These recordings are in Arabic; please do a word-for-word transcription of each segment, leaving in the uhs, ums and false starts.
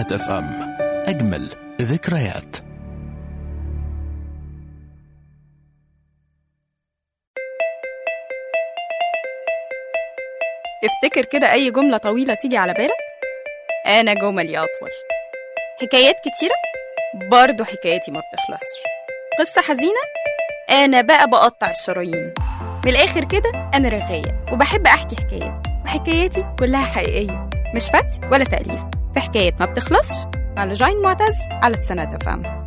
تسعينات اف ام، أجمل ذكريات. افتكر كده أي جملة طويلة تيجي على بالك. أنا جملي أطول. حكايات كتيرة، برضو حكايتي ما بتخلصش. قصة حزينة، أنا بقى بقطع الشرايين. من الآخر كده أنا رغاية وبحب أحكي حكايات، وحكاياتي كلها حقيقية، مش فتح ولا تأليف. في حكايات ما بتخلصش مع لجين معتز على تسعينات اف ام.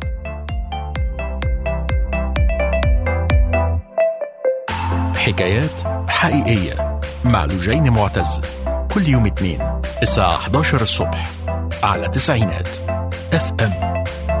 حكايات حقيقية مع لجين معتز، كل يوم اثنين الساعة إحدى عشرة الصبح على تسعينات اف ام.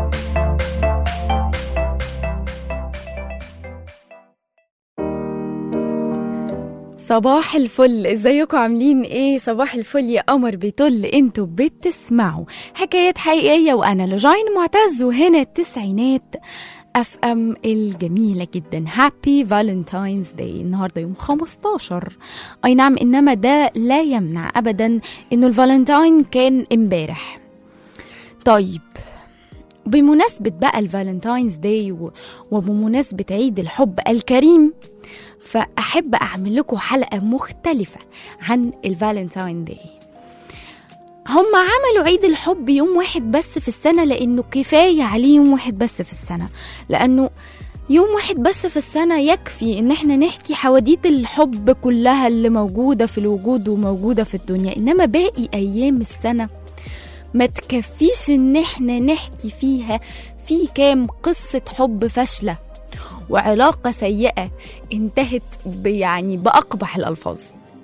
صباح الفل، ازيكم عاملين ايه؟ صباح الفل يا قمر بيطل، انتوا بتسمعوا حكايات حقيقية وانا لجين معتز، وهنا التسعينات اف ام الجميلة جدا. هابي فالنتاينز داي، النهاردة يوم خمستاشر. اي نعم، انما ده لا يمنع ابدا انه الفالنتاين كان امبارح. طيب، بمناسبة بقى الفالنتاينز داي وبمناسبة عيد الحب الكريم، فأحب أعمل لكم حلقة مختلفة عن الفالنتاين داي. هم عملوا عيد الحب يوم واحد بس في السنة لأنه كفاية عليه يوم واحد بس في السنة، لأنه يوم واحد بس في السنة يكفي إن احنا نحكي حواديت الحب كلها اللي موجودة في الوجود وموجودة في الدنيا، إنما باقي أيام السنة ما تكفيش إن احنا نحكي فيها في كام قصة حب فاشلة وعلاقة سيئة انتهت يعني بأقبح الألفاظ.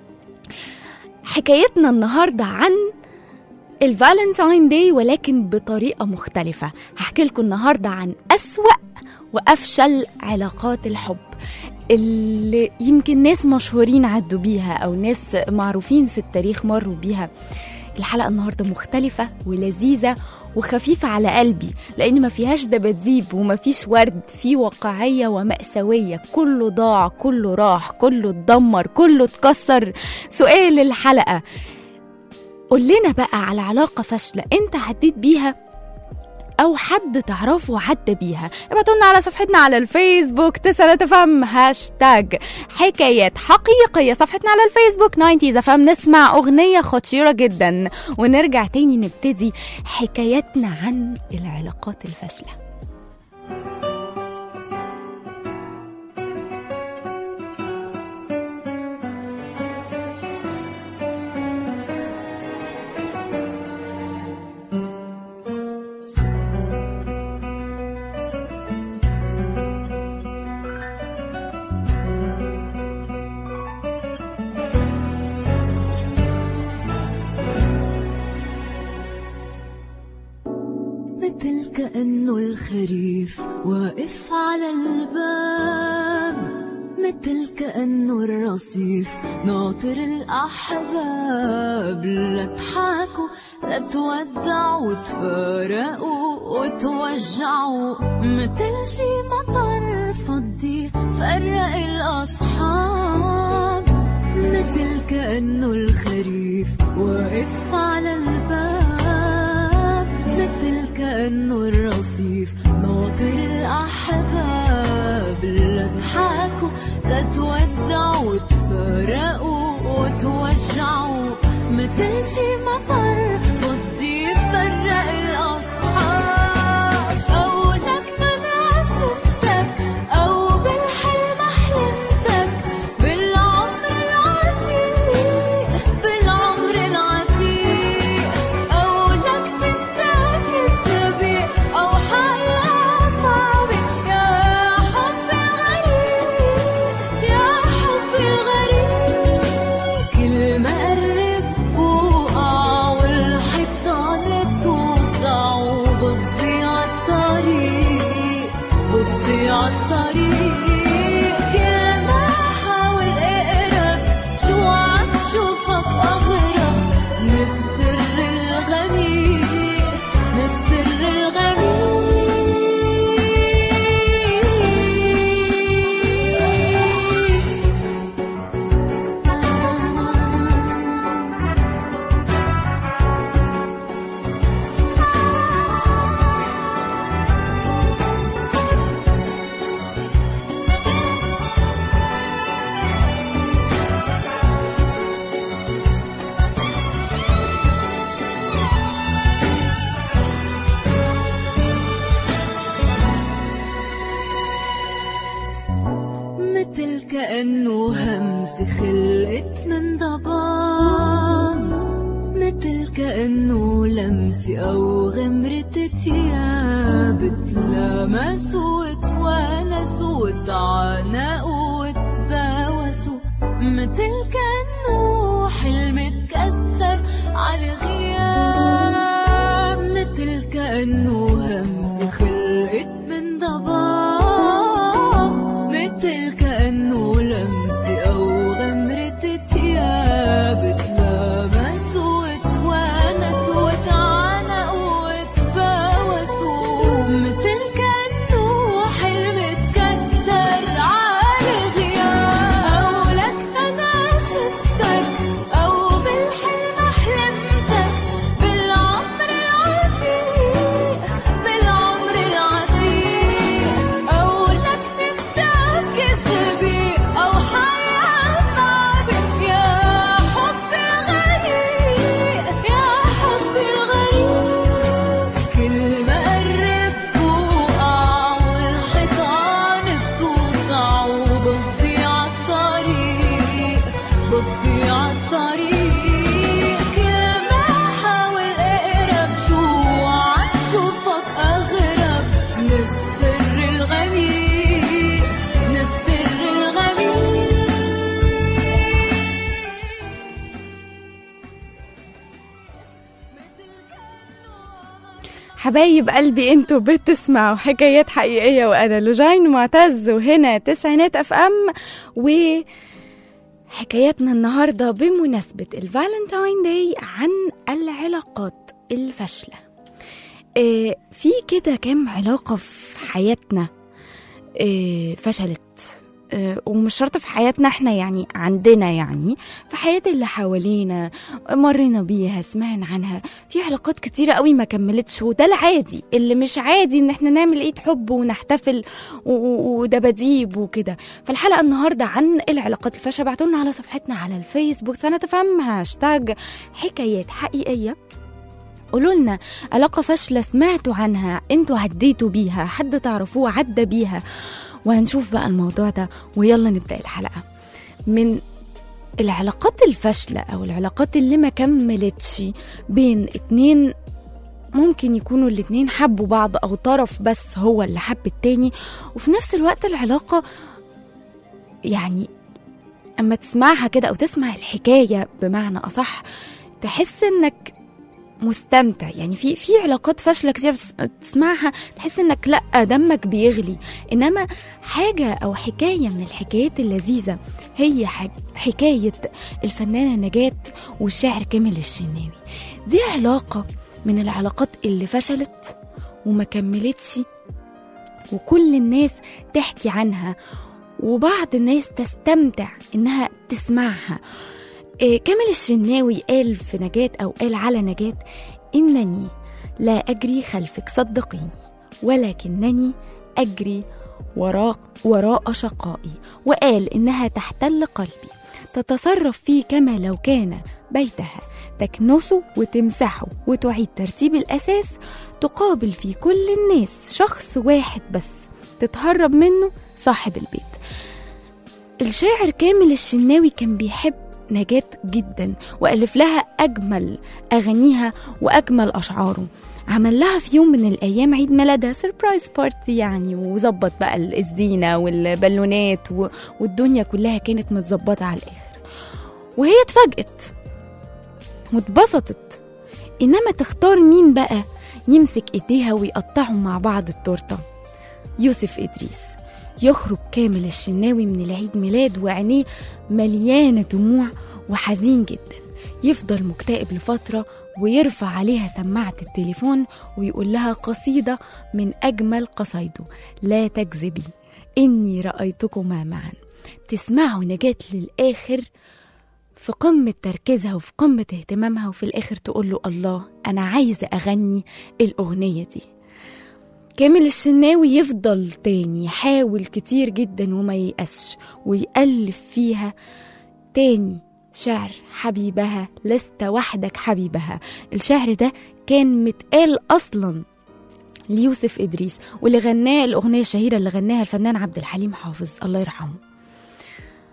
حكايتنا النهاردة عن الفالنتاين داي ولكن بطريقة مختلفة. هحكي لكم النهاردة عن أسوأ وأفشل علاقات الحب اللي يمكن ناس مشهورين عدوا بيها أو ناس معروفين في التاريخ مروا بيها. الحلقة النهاردة مختلفة ولذيذة وخفيفة على قلبي، لأن ما فيهاش دباديب وما فيش ورد، في واقعية ومأساوية. كله ضاع، كله راح، كله اتدمر، كله اتكسر. سؤال الحلقة، قول لنا بقى على علاقة فاشلة انت عديت بيها أو حد تعرفه عدى بيها. ابعتوا لنا على صفحتنا على الفيسبوك تسعينات اف ام، هاشتاج حكايات حقيقية. صفحتنا على الفيسبوك تسعين اف ام. نسمع أغنية خطيرة جدا ونرجع تاني نبتدي حكاياتنا عن العلاقات الفاشلة. مثل كأنه الخريف واقف على الباب، مثل كأنه الرصيف ناطر الأحباب، لا تحاكوا لا تودعوا وتفارقوا وتوجعوا، مثل شي مطر فضي فرق الأصحاب، مثل كأنه الخريف واقف على الباب، مثل كأنه الرصيف ناطر الأحباب، لا تحاكوا لا تودعوا وتفارقوا وتوجعوا، مثل شي مطر فضي يفرق الأصحاب. أو لك أنا شفتك أو بالحلم حلمتك، بالعمر العتيق بالعمر العتيق، أو لك بدك السبيق أو حقيقة صعبة، يا حبي الغريب يا حبي الغريب، كل ما قرب وقع والحيطان بتوسع وبتضيع الطريق بتضيع الطريق، كل ما حاول اقرب شو عم شوفك أغرب من السر الغميق من السر الغميق. كأنه همس خلقت من ضباب، مثل كأنه لمس أو غمرة تياب، تلامس وتوانس وتعانق وتباوسوا، مثل كأنه حلم اتكسر على غياب، مثل كأنه همس خلقت من ضباب، مثل كأنه لمس أو غمرة تياب، تلامس وتوانس وتعانق وتباوسوا، مثل كأنه حلم اتكسر على غياب. أو لك أنا شفتك أو بالحلم حلمتك، بالعمر العتيق بالعمر العتيق، أو لك نفتك كذبي أو حياة صعبة، يا حبي الغريب يا حبي الغريب، كل ما قرب بوقع والحيطان بتوسع، وبضيع الطريق بضيع الطريق، كل ما حاول اقرب شو عم شوفك اغرب من السر الغميق من السر الغميق. حبايب قلبي انتوا بتسمعوا حكايات حقيقية، وأنا لوجين معتز، وهنا تسعينات اف ام. وحكاياتنا النهاردة بمناسبة الفالنتاين داي عن العلاقات الفاشلة. اه في كده كام علاقة في حياتنا اه فشلت، اه ومش شرط في حياتنا احنا، يعني عندنا، يعني في حياة اللي حوالينا مرينا بيها سمعنا عنها. في علاقات كتيرة قوي ما كملتش، وده العادي. اللي مش عادي ان احنا نعمل عيد حب ونحتفل ودباديب وكده. فالحلقة النهاردة عن العلاقات الفاشلة. بعتولنا على صفحتنا على الفيسبوك سنة تفهم هاشتاج حكايات حقيقية، قولوا لنا علاقة فاشلة سمعتوا عنها، انتوا عديتوا بيها، حد تعرفوه عدى بيها، وهنشوف بقى الموضوع ده. ويلا نبدأ الحلقة. من العلاقات الفاشلة أو العلاقات اللي ما كملتش بين اتنين، ممكن يكونوا الاتنين حبوا بعض أو طرف بس هو اللي حب التاني، وفي نفس الوقت العلاقة يعني أما تسمعها كده أو تسمع الحكاية بمعنى أصح تحس إنك مستمتع. يعني في في علاقات فاشله كتير تسمعها تحس انك لا دمك بيغلي، انما حاجه او حكايه من الحكايات اللذيذه هي حكايه الفنانه نجاة والشاعر كامل الشناوي. دي علاقه من العلاقات اللي فشلت وما كملتش، وكل الناس تحكي عنها، وبعض الناس تستمتع انها تسمعها. كامل الشناوي قال في نجاة أو قال على نجاة: إنني لا أجري خلفك صدقيني، ولكنني أجري وراء, وراء شقائي. وقال إنها تحتل قلبي، تتصرف فيه كما لو كان بيتها، تكنسه وتمسحه وتعيد ترتيب الأساس، تقابل في كل الناس شخص واحد بس تتهرب منه، صاحب البيت. الشاعر كامل الشناوي كان بيحب نجاة جدا، وألف لها أجمل أغانيها وأجمل أشعاره. عمل لها في يوم من الأيام عيد ميلادها سيربرايز بارتي يعني، وزبط بقى الزينة والبالونات والدنيا كلها كانت متزبطة على الآخر. وهي اتفاجئت واتبسطت، إنما تختار مين بقى يمسك إيديها ويقطعوا مع بعض التورتة؟ يوسف إدريس. يخرج كامل الشناوي من العيد ميلاد وعينيه مليانة دموع وحزين جدا، يفضل مكتئب لفترة ويرفع عليها سماعة التليفون ويقول لها قصيدة من أجمل قصايده: لا تكذبي إني رأيتكما معا. تسمعوا نجاة للآخر في قمة تركيزها وفي قمة اهتمامها، وفي الآخر تقول له: الله أنا عايزة أغني الأغنية دي. كامل الشناوي يفضل تاني يحاول كتير جدا وما ييأسش، ويألف فيها تاني شعر حبيبها لست وحدك حبيبها. الشعر ده كان متقال أصلا ليوسف إدريس، واللي غناه الأغنية الشهيرة اللي غناها الفنان عبد الحليم حافظ الله يرحمه.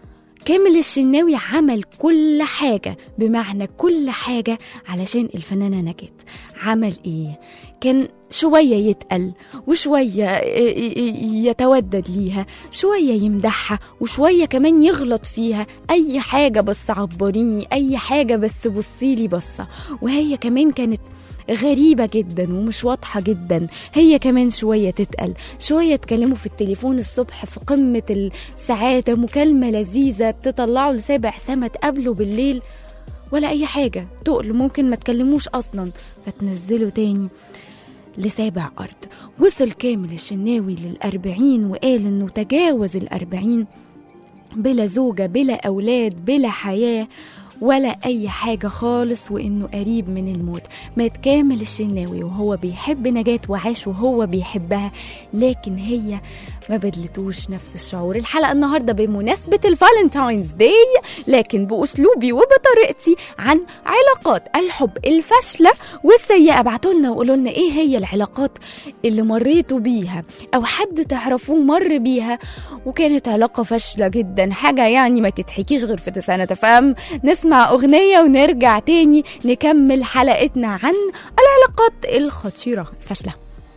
كامل الشناوي عمل كل حاجة، بمعنى كل حاجة علشان الفنانة نجاة. عمل ايه؟ كان شوية يتقل وشوية يتودد ليها، شوية يمدحها وشوية كمان يغلط فيها. أي حاجة بس عبريني، أي حاجة بس بصيلي بصة. وهي كمان كانت غريبة جدا ومش واضحة جدا. هي كمان شوية تتقل، شوية تكلموا في التليفون الصبح في قمة السعادة، مكالمة لذيذة بتطلعوا لسابع سما، تقابلوا بالليل ولا أي حاجة، تقل ممكن ما تكلموش أصلا فتنزلوا تاني لسابع أرض. وصل كامل الشناوي للأربعين وقال إنه تجاوز الأربعين بلا زوجة بلا أولاد بلا حياة ولا أي حاجة خالص، وإنه قريب من الموت. مات كامل الشناوي وهو بيحب نجاة وعاش وهو بيحبها، لكن هي ما بدلتوش نفس الشعور. الحلقة النهاردة بمناسبة الفالنتاينز داي، لكن بأسلوبي وبطريقتي عن علاقات الحب الفاشلة والسيئة. ابعتولنا وقولولنا ايه هي العلاقات اللي مريتوا بيها او حد تعرفوه مر بيها وكانت علاقة فاشلة جدا، حاجة يعني ما تتحكيش غير في تسعينات اف ام. نسمع اغنية ونرجع تاني نكمل حلقتنا عن العلاقات الخطيرة الفاشلة.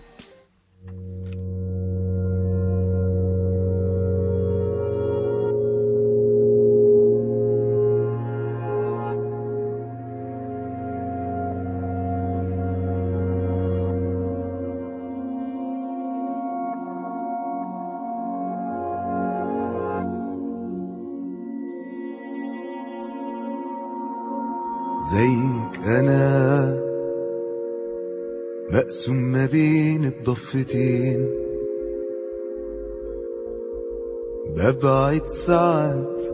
زيك أنا مقسوم ما بين الضفتين، ببعد ساعات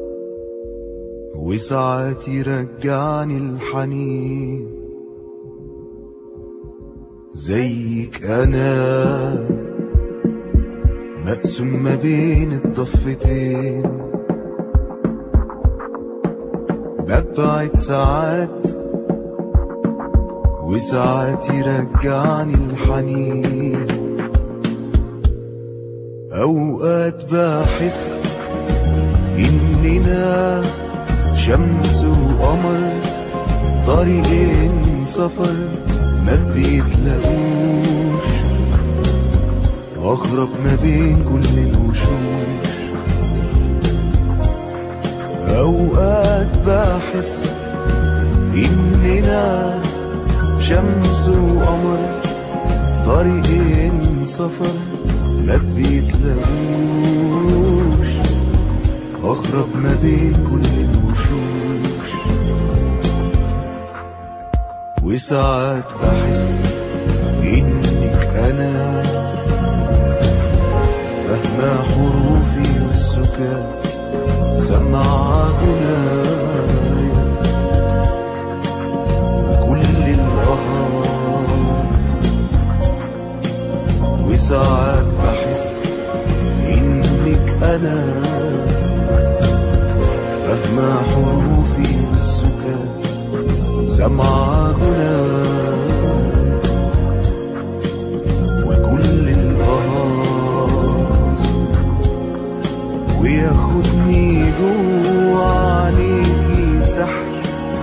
وساعات يرجعني الحنين. زيك أنا مقسوم ما بين الضفتين، ببعد ساعات وساعات يرجعني الحنين. أوقات بحس إننا شمس وقمر، طريقين سفر ما بيتلاقوش، أغرب ما بين كل الوشوش. أوقات بحس إننا شمس وقمر، طريقين سفر ما بيتلاقوش، أغرب ما بين كل الوشوش. وساعات بحس إنك أنا مهما حروفي والسكات سمع غنايا كل الأهات. وساعات بحس إنك أنا مهما حروفي والسكات سمع غنايا وكل الأهات. وياخدني جوا عليكي سحر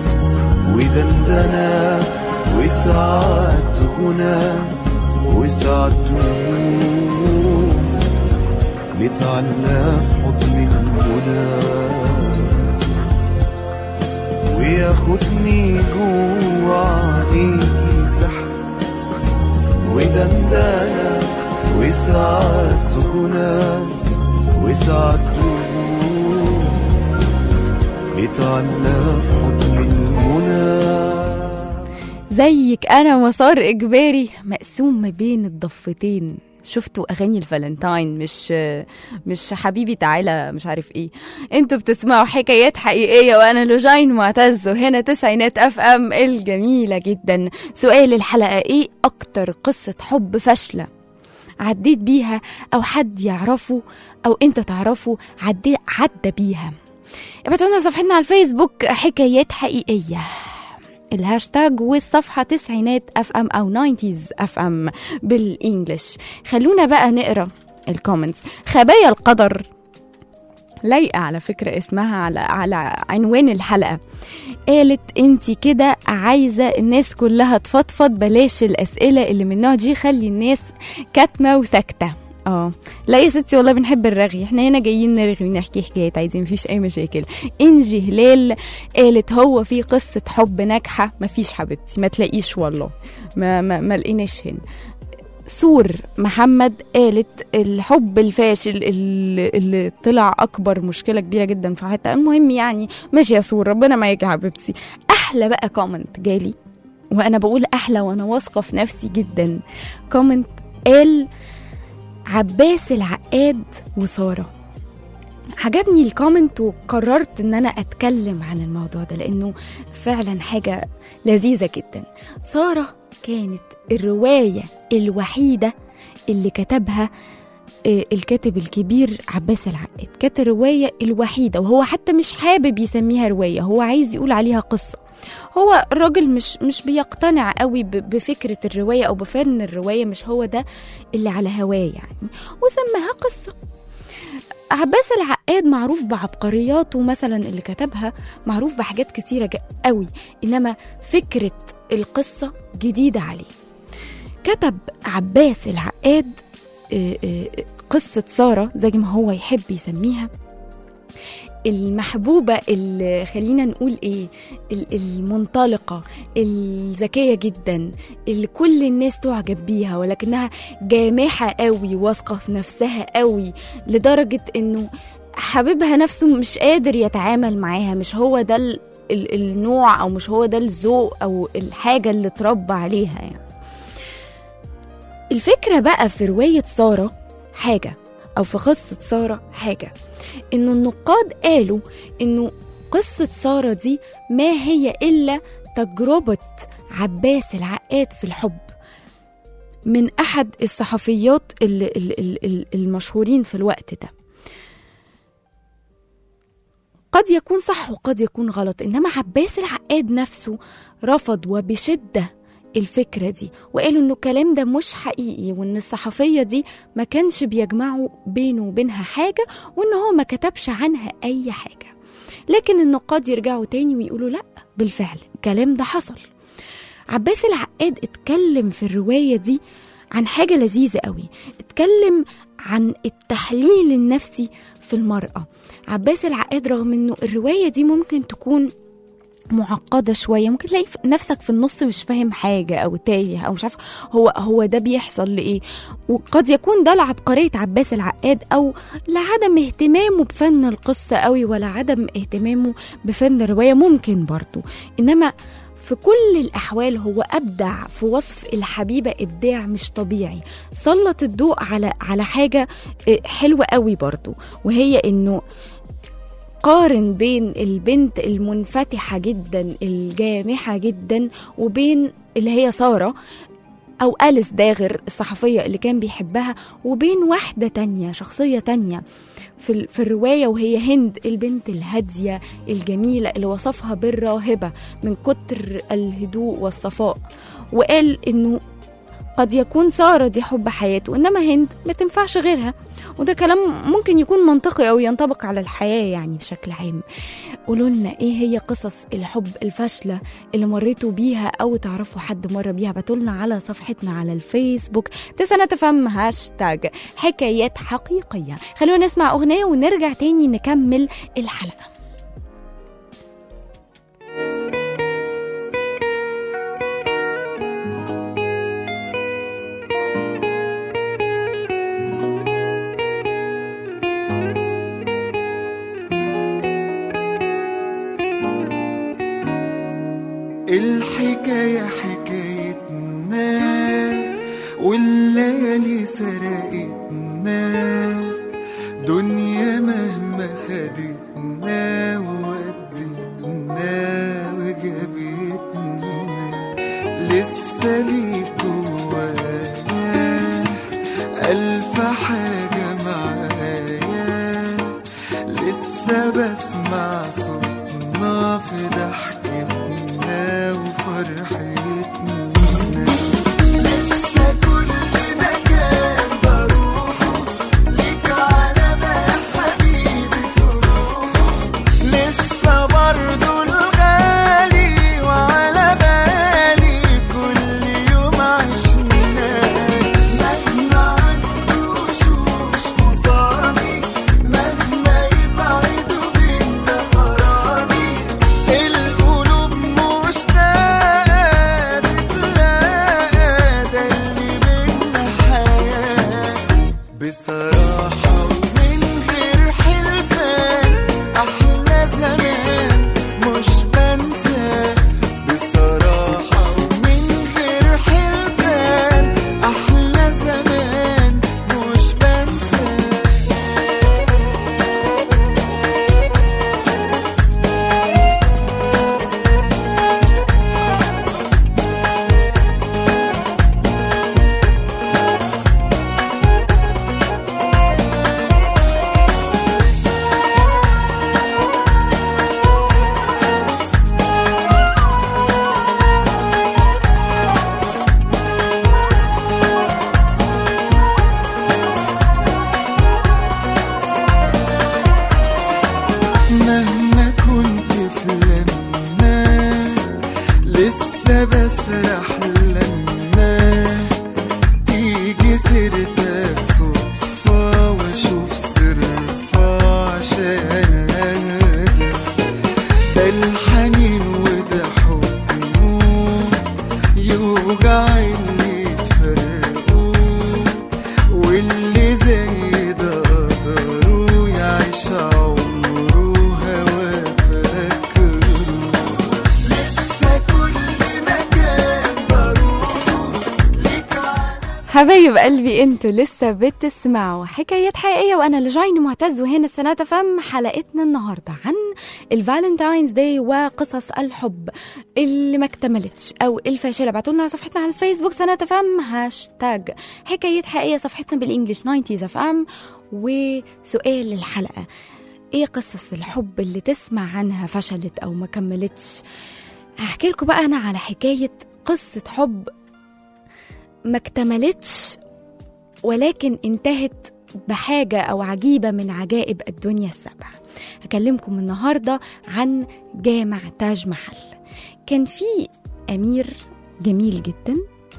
ودندنة وساعات غنى وساعات دموع، نتعلى في حضن المنى. وياخدني جوا عليكي سحر ودندنة وساعات غنى وساعات دموع، نتعلى في حضن المنى. زيك أنا مسار إجباري مقسوم ما بين الضفتين. شفتوا أغاني الفالنتاين، مش مش حبيبي تعالى مش عارف إيه. انتوا بتسمعوا حكايات حقيقية وأنا لوجين معتز، وهنا تسعينات أف أم الجميلة جدا. سؤال الحلقة إيه أكتر قصة حب فاشلة عديت بيها أو حد يعرفه أو أنت تعرفه عدي عدى بيها؟ ابعتوا لنا صفحتنا على الفيسبوك حكايات حقيقية، الهاشتاج والصفحة تسعينات اف ام او ناينتيز اف ام بالانجلش. خلونا بقى نقرأ الكومنتس. خبايا القدر لايقة على فكرة اسمها على على عنوان الحلقة. قالت انتي كده عايزة الناس كلها تفضفض، بلاش الأسئلة اللي من النوع دي، خلي الناس كاتمة وساكتة. اه لا يا ستي والله بنحب الرغي، احنا هنا جايين نرغي ونحكي حكايات عادي، مفيش اي مشاكل. انجي هلال قالت هو في قصة حب ناجحة؟ مفيش حبيبتي، ما تلاقيش والله، ما ما, ما لقيناش هنا. سور محمد قالت الحب الفاشل اللي, اللي طلع اكبر مشكله كبيره جدا في حياتها. المهم يعني ماشي يا سور، ربنا معاكي يا حبيبتي. احلى بقى كومنت جالي، وانا بقول احلى وانا واثقه في نفسي جدا. كومنت قال عباس العقاد وساره. عجبني الكومنت وقررت ان انا اتكلم عن الموضوع ده لانه فعلا حاجه لذيذه جدا. ساره كانت الرواية الوحيدة اللي كتبها الكاتب الكبير عباس العقاد، كانت الرواية الوحيدة، وهو حتى مش حابب يسميها رواية، هو عايز يقول عليها قصة. هو الراجل مش مش بيقتنع قوي بفكرة الرواية أو بفن الرواية، مش هو ده اللي على هواه يعني، وسماها قصة. عباس العقاد معروف بعبقرياته مثلا اللي كتبها، معروف بحاجات كتيرة قوي، إنما فكرة القصة جديدة عليه. كتب عباس العقاد قصة سارة زي ما هو يحب يسميها، المحبوبة اللي خلينا نقول ايه، المنطلقة الذكية جدا اللي كل الناس تعجب بيها، ولكنها جامحة قوي، واثقة في نفسها قوي لدرجة انه حبيبها نفسه مش قادر يتعامل معاها، مش هو ده ال ال النوع او مش هو ده الذوق او الحاجة اللي اتربى عليها يعني. الفكرة بقى في رواية سارة حاجة، او في قصة سارة حاجة، انه النقاد قالوا انه قصة سارة دي ما هي الا تجربة عباس العقاد في الحب من احد الصحفيات المشهورين في الوقت ده. قد يكون صح وقد يكون غلط، انما عباس العقاد نفسه رفض وبشدة الفكرة دي، وقالوا انه الكلام ده مش حقيقي، وان الصحفية دي ما كانش بيجمعوا بينه وبينها حاجة، وان هو ما كتبش عنها اي حاجة. لكن النقاد يرجعوا تاني ويقولوا لا، بالفعل الكلام ده حصل. عباس العقاد اتكلم في الرواية دي عن حاجة لذيذة قوي، اتكلم عن التحليل النفسي في المرأة. عباس العقاد رغم انه الرواية دي ممكن تكون معقدة شوية، ممكن تلاقي نفسك في النص مش فاهم حاجة أو تايه أو مش عارف هو هو ده بيحصل لإيه، وقد يكون ده لعبقرية عباس العقاد أو لعدم اهتمامه بفن القصة قوي، ولا عدم اهتمامه بفن الرواية ممكن برضو. إنما في كل الأحوال هو أبدع في وصف الحبيبة إبداع مش طبيعي، سلط الضوء على على حاجة حلوة قوي برضو، وهي إنه قارن بين البنت المنفتحة جدا الجامحة جدا وبين اللي هي سارة أو أليس داغر الصحفية اللي كان بيحبها، وبين واحدة تانية شخصية تانية في, في الرواية، وهي هند البنت الهادية الجميلة اللي وصفها بالراهبة من كتر الهدوء والصفاء، وقال إنه قد يكون سارة دي حب حياته، إنما هند ما تنفعش غيرها. وده كلام ممكن يكون منطقي أو ينطبق على الحياة يعني بشكل عام. قولوا لنا إيه هي قصص الحب الفاشلة اللي مريتوا بيها أو تعرفوا حد مر بيها، بتقولنا على صفحتنا على الفيسبوك تسعة تفهم هاشتاج حكايات حقيقية. خلونا نسمع أغنية ونرجع تاني نكمل الحلقة. الحكاية حكايتنا والليالي سرقتنا، دنيا مهما خدتنا وودتنا وجابتنا، لسه ليك جوايا ألف حاجة معايا، لسه بسمع صوتنا في ضحكتنا وفرحتنا، لسه كل مكان بروحه ليك علامة حبيبي في حبايب قلبي انتوا لسه بتسمعوا حكايات حقيقية وانا لجين معتز، وهنا سنة فم حلقتنا النهاردة عن الفالنتاينز داي وقصص الحب اللي ما اكتملتش او الفاشلة. بعتولنا على صفحتنا على الفيسبوك سنة فم هاشتاج حكايات حقيقية، صفحتنا بالانجلش تسعين اف ام. وسؤال الحلقة: ايه قصص الحب اللي تسمع عنها فشلت او ما كملتش؟ هحكي لكم بقى انا على حكاية قصة حب ما اكتملتش ولكن انتهت بحاجة أو عجيبة من عجائب الدنيا السبع. هكلمكم النهاردة عن جامع تاج محل. كان في أمير جميل جدا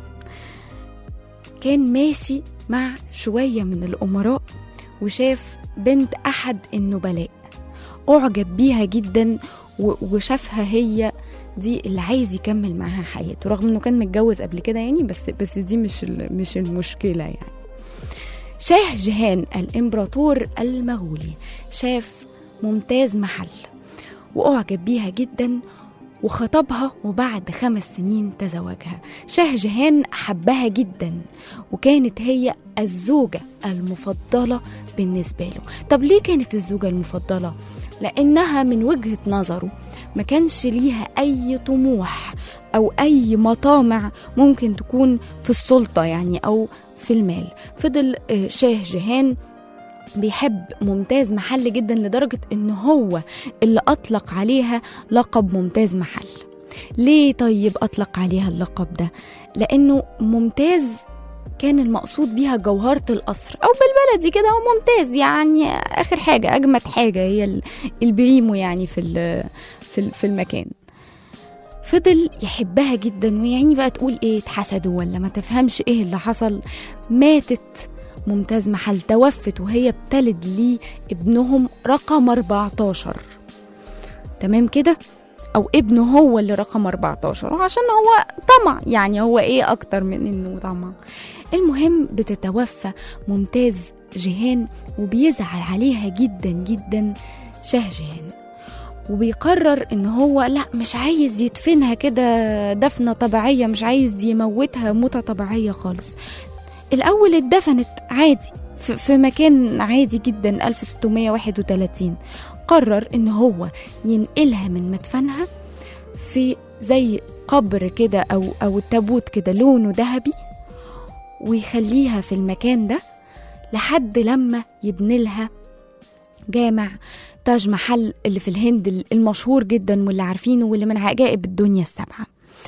كان ماشي مع شوية من الأمراء، وشاف بنت أحد النبلاء، أعجب بيها جدا وشافها هي دي اللي عايز يكمل معاها حياته، رغم انه كان متجوز قبل كده يعني، بس بس دي مش مش المشكله يعني. شاه جهان الامبراطور المغولي شاف ممتاز محل واعجب بيها جدا وخطبها، وبعد خمس سنين تزوجها. شاه جهان حبها جدا وكانت هي الزوجة المفضلة بالنسبة له. طب ليه كانت الزوجة المفضلة؟ لأنها من وجهة نظره ما كانش ليها أي طموح أو أي مطامع ممكن تكون في السلطة يعني أو في المال. فضل شاه جهان بيحب ممتاز محل جدا لدرجة إنه هو اللي أطلق عليها لقب ممتاز محل. ليه طيب أطلق عليها اللقب ده؟ لأنه ممتاز كان المقصود بيها جوهرة القصر، أو بالبلدي كده هو ممتاز يعني آخر حاجة، أجمد حاجة، هي البريمو يعني في في المكان. فضل يحبها جدا، ويعني بقى تقول إيه، اتحسدوا ولا ما تفهمش إيه اللي حصل. ماتت ممتاز محل، توفت وهي بتلد لي ابنهم رقم أربعتاشر، تمام كده، أو ابنه هو اللي رقم أربعتاشر، عشان هو طمع يعني، هو إيه أكتر من إنه طمع. المهم بتتوفى ممتاز جهان وبيزعل عليها جدا جدا شاه جهان، وبيقرر إن هو لا مش عايز يدفنها كده دفنة طبيعية، مش عايز يموتها موتة طبيعية خالص. الأول اتدفنت عادي في مكان عادي جدا ألف وستمية وواحد وثلاثين. قرر إن هو ينقلها من مدفنها في زي قبر كده أو, أو تابوت كده لونه ذهبي، ويخليها في المكان ده لحد لما يبني لها جامع تاج محل اللي في الهند المشهور جدا واللي عارفينه واللي من عجائب الدنيا السبعة.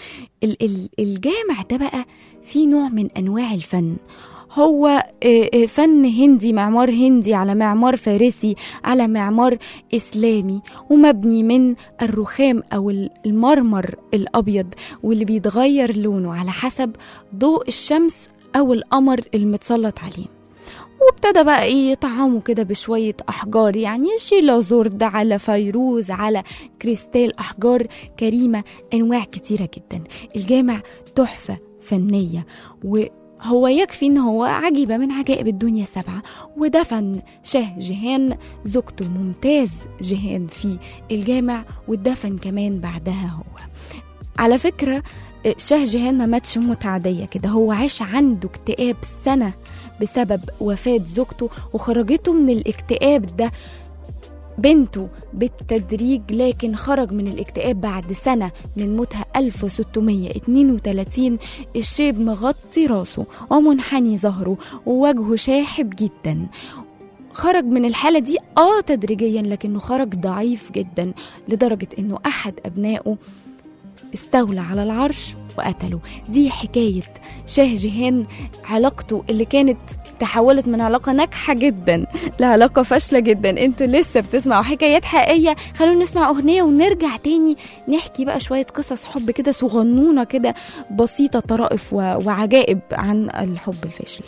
الجامع ده بقى فيه نوع من أنواع الفن، هو فن هندي، معمار هندي على معمار فارسي على معمار إسلامي، ومبني من الرخام أو المرمر الأبيض، واللي بيتغير لونه على حسب ضوء الشمس أو القمر المتسلط عليه. وابتدى بقى ايه يطعموا كده بشوية أحجار، يعني شيلازورد على فيروز على كريستال، أحجار كريمة، أنواع كتيرة جدا. الجامع تحفة فنية، وهو يكفي ان هو عجيبة من عجائب الدنيا السبعة. ودفن شاه جهان زوجته ممتاز جهان في الجامع، ودفن كمان بعدها هو. على فكرة شاه جهان ما ماتش موت عادية كده، هو عاش عنده اكتئاب سنة بسبب وفاة زوجته، وخرجته من الاكتئاب ده بنته بالتدريج، لكن خرج من الاكتئاب بعد سنة من موتها ألف وستمية واثنين وثلاثين. الشيب مغطي راسه ومنحني ظهره ووجهه شاحب جدا. خرج من الحالة دي آه تدريجيا، لكنه خرج ضعيف جدا لدرجة انه أحد أبنائه استولى على العرش وقتله. دي حكاية شاه جهان، علاقته اللي كانت تحولت من علاقة ناجحة جدا لعلاقة فاشلة جدا. انتوا لسه بتسمعوا حكايات حقيقية. خلونا نسمع أغنية ونرجع تاني نحكي بقى شوية قصص حب كده صغنونة كده بسيطة، طرائف وعجائب عن الحب الفاشل.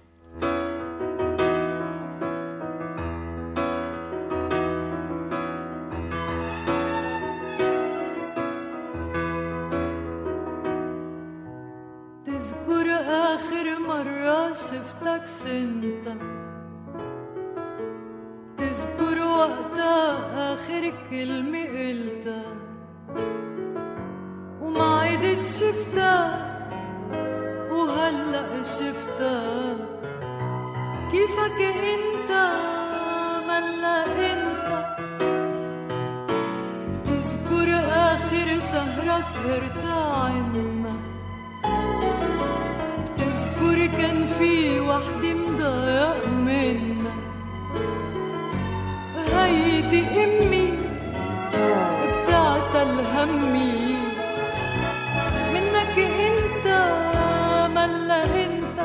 شفتك سنتا، تذكر وقتها آخر كلمة قلتها، وما عدت شفتك وهلأ شفتك كيفك انت ملا انت. تذكر آخر سهرة سهرت عنا، تذكر كان في وحدة مضايق منا. هيدي أمي بتعتل همي منك انت ملا انت.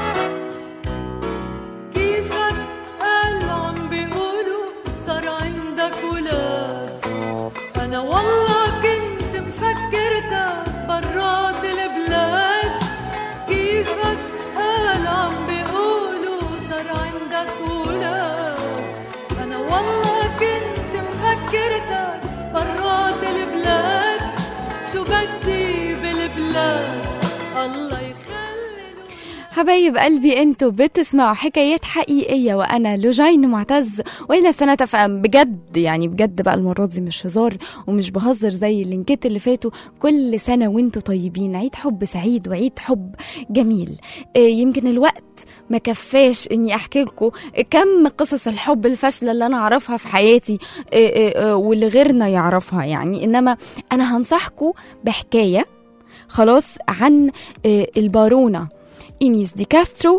كيفك قال عم بيقولوا صار عندك ولاد، انا والله كنت مفكرتك برات البلاد. كيفك قال عم بيقولوا صار عندك ولاد، انا والله كنت مفكرتك برات البلاد. شو بدي بالبلاد الله يخلي. حبايب قلبي انتوا بتسمعوا حكايات حقيقية وانا لوجين معتز والى سنة افهم. بجد يعني بجد بقى المرة دي مش هزار ومش بهزر زي اللينكات اللي فاتوا. كل سنة وانتوا طيبين، عيد حب سعيد وعيد حب جميل. اه يمكن الوقت ما كفاش اني احكي لكم كم قصص الحب الفاشلة اللي انا اعرفها في حياتي اه اه اه واللي غيرنا يعرفها يعني. انما انا هنصحكم بحكاية خلاص عن اه البارونة إنيس دي كاسترو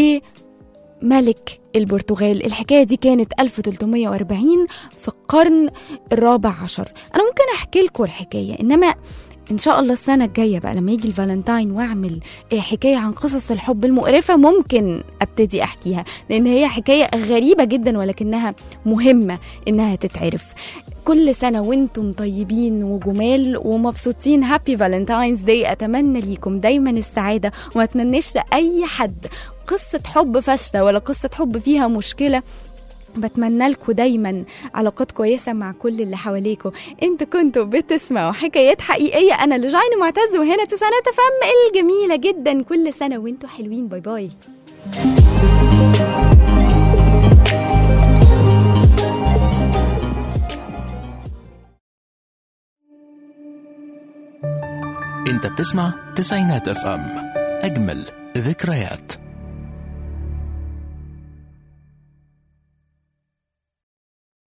وملك البرتغال. الحكاية دي كانت ألف وثلاثمية وأربعين في القرن الرابع عشر. أنا ممكن أحكي لكم الحكاية، إنما إن شاء الله السنة الجاية بقى لما يجي الفالنتاين وأعمل حكاية عن قصص الحب المقرفة ممكن أبتدي أحكيها، لأن هي حكاية غريبة جدا ولكنها مهمة إنها تتعرف. كل سنة وانتم طيبين وجمال ومبسوطين. هابي فالنتاينز داي. أتمنى ليكم دايما السعادة وما أتمنىش لأي حد قصة حب فاشلة ولا قصة حب فيها مشكلة. بتمنى لكم دايما علاقات كويسة مع كل اللي حواليكم. انتوا كنتوا بتسمعوا حكايات حقيقية. أنا لوجين معتز وهنا تسعينات اف ام الجميلة جدا. كل سنة وانتوا حلوين. باي باي. انت بتسمع تسعينات اف ام، اجمل ذكريات.